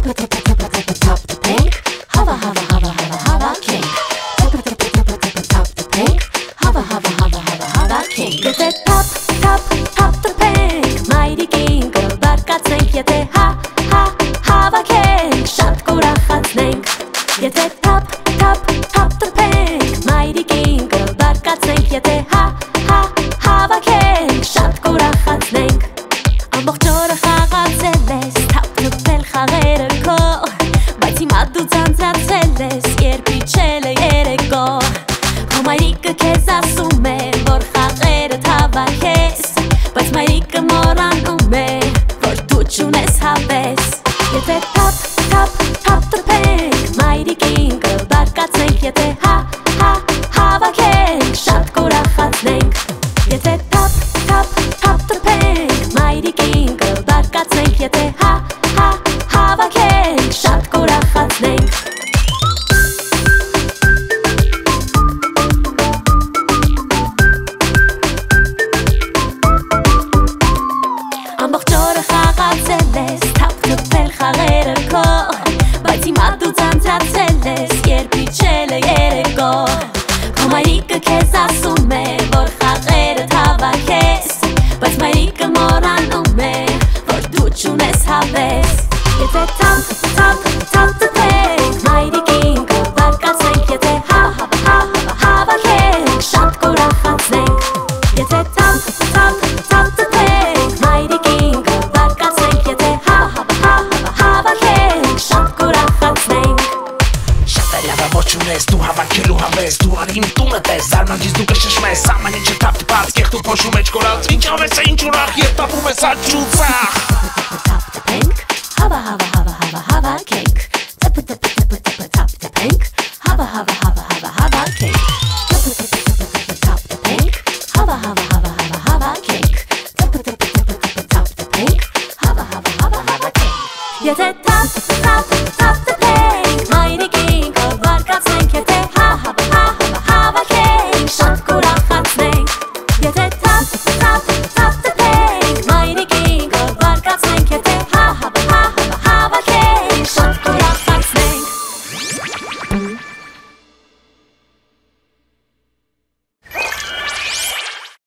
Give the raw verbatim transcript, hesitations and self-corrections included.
top the pink. Hava hava hava hava hava king. Top top top top top the pink. Hava hava hava hava hava king. Եթե top top top the pink, mighty king, բարկացնենք, եթե ha ha hava king, շատ կուրախացնենք. Եթե top top top the pink, mighty king, բարկացնենք, եթե ha ha hava king, շատ կուրախացնենք. Ամբողջ օրը խաղացել ես, թափթփել խաղերը քո, բայց հիմա դու ցանցացել ես, երբ իջել է երեկո. Քո մայրիկը քեզ ասում է, որ խաղերը հավաքես, բայց մայրիկը մոռանում է, որ դու չունես հավես. Եթե top top top the pink, mighty king, բարկացնենք, եթե ha ha հավաքենք, շատ կուրախացնենք. Եթե top top top the pink, mighty king, բարկացնենք, եթե ha ha հավաքենք, շատ կուրախացնենք. Ամբողջ օրը խաղացել ես, թափթփել խաղերը քո, բայց հիմա դու ցանցացել ես, երբ իջել է երեկո. Քո մայրիկը քեզ ասում է, որ խաղերը հավաքես, բայց մայրիկը մոռանում է, որ դու չունես հավես. Եթե top top top the pink, mighty king, բարկացնենք, եթե ha ha ha հավաքենք, շատ կուրախացնենք. Եթե top top top the pink, mighty king, բարկացնենք, եթե ha ha ha հավաքենք, շատ կուրախացնենք. Շատ է լավը որ չունես, դու հավաքելու հավես, դու արի իմ տունը տես, զարմանքից դու կշշմես, ամեն ինչը թափ-թփած, կեղտու փոշու մեջ կորած, ինչ ավես է ինչ ուրախ, երբ տապում ես աճուծախ. Top the pink, hava hava hava hava hava cake. Top the